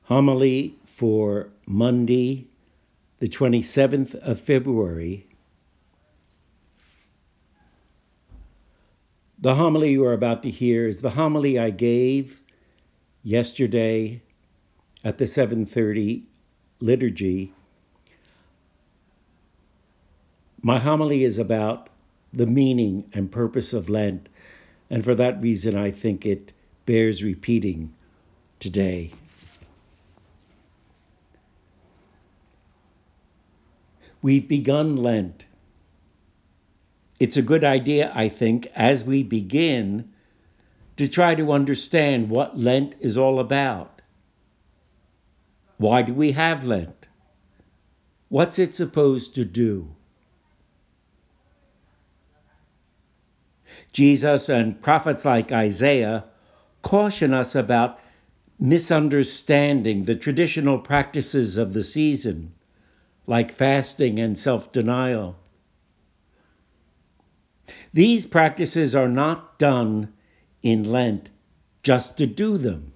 Homily for Monday, the 27th of February. The homily you are about to hear is the homily I gave yesterday at the 7:30 liturgy. My homily is about the meaning and purpose of Lent, and for that reason I think it bears repeating today. We've begun Lent. It's a good idea, I think, as we begin, to try to understand what Lent is all about. Why do we have Lent? What's it supposed to do? Jesus and prophets like Isaiah caution us about misunderstanding the traditional practices of the season, like fasting and self-denial. These practices are not done in Lent just to do them.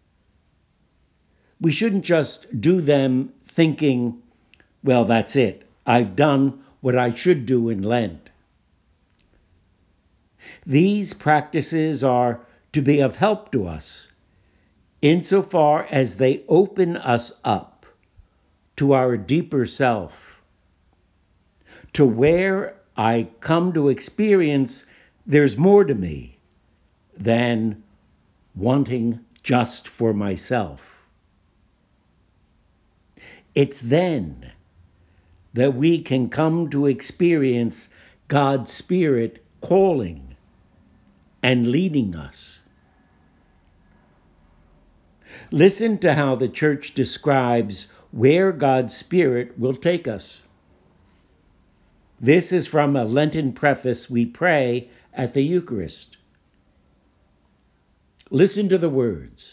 We shouldn't just do them thinking, well, that's it. I've done what I should do in Lent. These practices are to be of help to us insofar as they open us up to our deeper self, to where I come to experience there's more to me than wanting just for myself. It's then that we can come to experience God's Spirit calling and leading us. Listen to how the Church describes where God's Spirit will take us. This is from a Lenten preface we pray at the Eucharist. Listen to the words.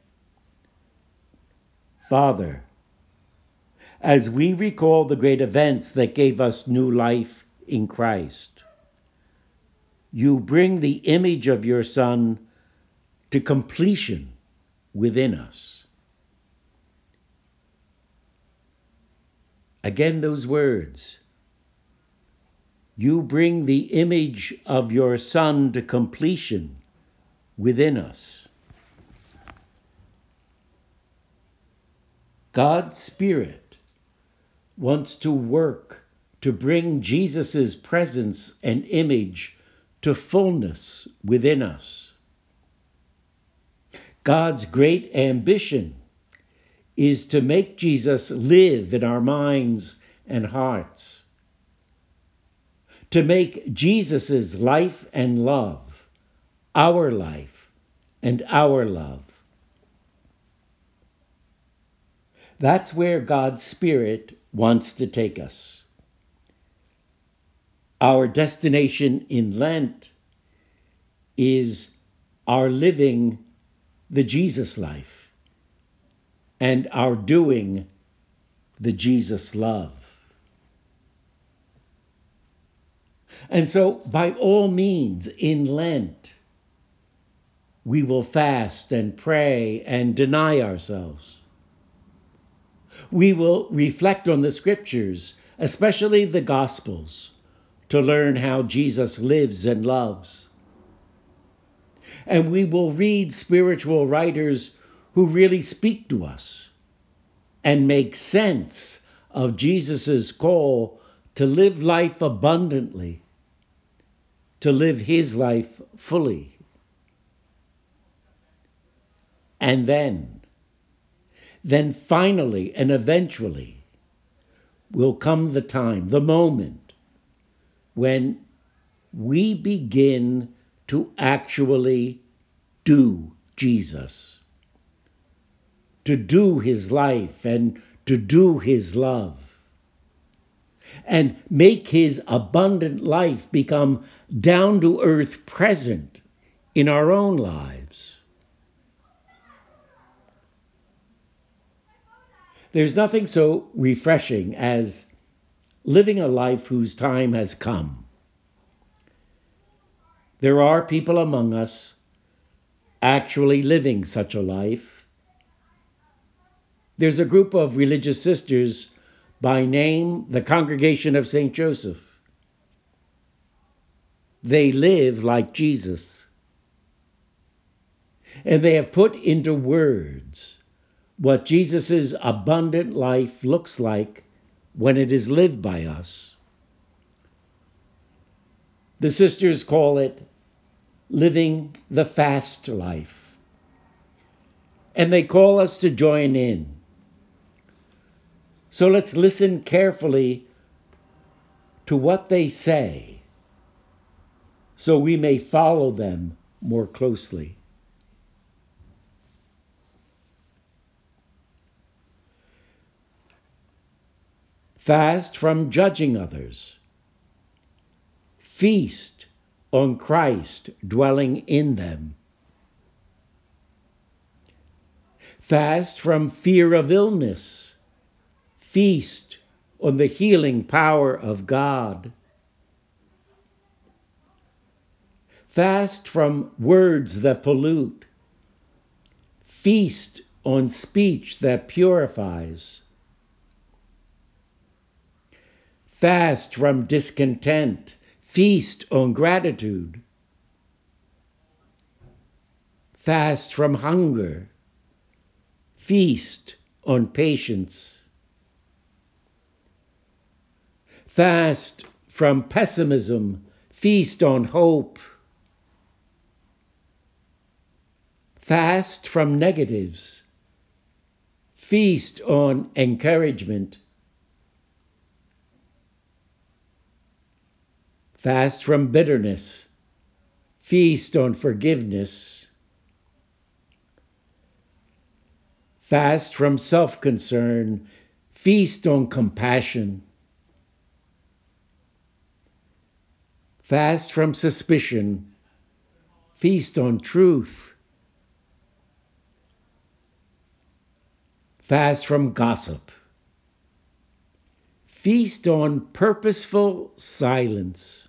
Father, as we recall the great events that gave us new life in Christ, you bring the image of your Son to completion within us. Again, those words. You bring the image of your Son to completion within us. God's Spirit wants to work to bring Jesus' presence and image to fullness within us. God's great ambition is to make Jesus live in our minds and hearts, to make Jesus' life and love our life and our love. That's where God's Spirit wants to take us. Our destination in Lent is our living the Jesus life and our doing the Jesus love. And so, by all means, in Lent, we will fast and pray and deny ourselves. We will reflect on the Scriptures, especially the Gospels, to learn how Jesus lives and loves. And we will read spiritual writers who really speak to us and make sense of Jesus' call to live life abundantly, to live his life fully. And then finally and eventually will come the time, the moment, when we begin to actually do Jesus, to do his life and to do his love, and make his abundant life become down-to-earth present in our own lives. There's nothing so refreshing as living a life whose time has come. There are people among us actually living such a life, There's a group of religious sisters by name the Congregation of St. Joseph. They live like Jesus. And they have put into words what Jesus' abundant life looks like when it is lived by us. The sisters call it living the fast life. And they call us to join in. So let's listen carefully to what they say so we may follow them more closely. Fast from judging others. Feast on Christ dwelling in them. Fast from fear of illness. Feast on the healing power of God. Fast from words that pollute. Feast on speech that purifies. Fast from discontent. Feast on gratitude. Fast from hunger. Feast on patience. Fast from pessimism. Feast on hope. Fast from negatives. Feast on encouragement. Fast from bitterness. Feast on forgiveness. Fast from self-concern. Feast on compassion. Fast from suspicion. Feast on truth. Fast from gossip. Feast on purposeful silence.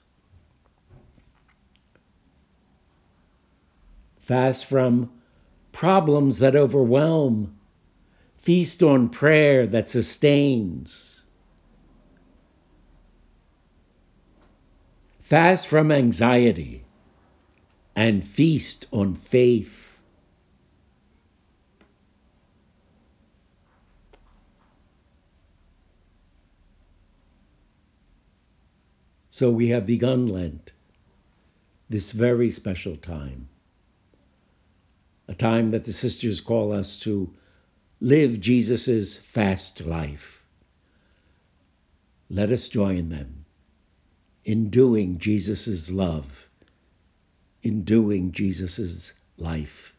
Fast from problems that overwhelm. Feast on prayer that sustains. Fast from anxiety and feast on faith. So we have begun Lent, this very special time, a time that the sisters call us to live Jesus' fast life. Let us join them in doing Jesus' love, in doing Jesus' life.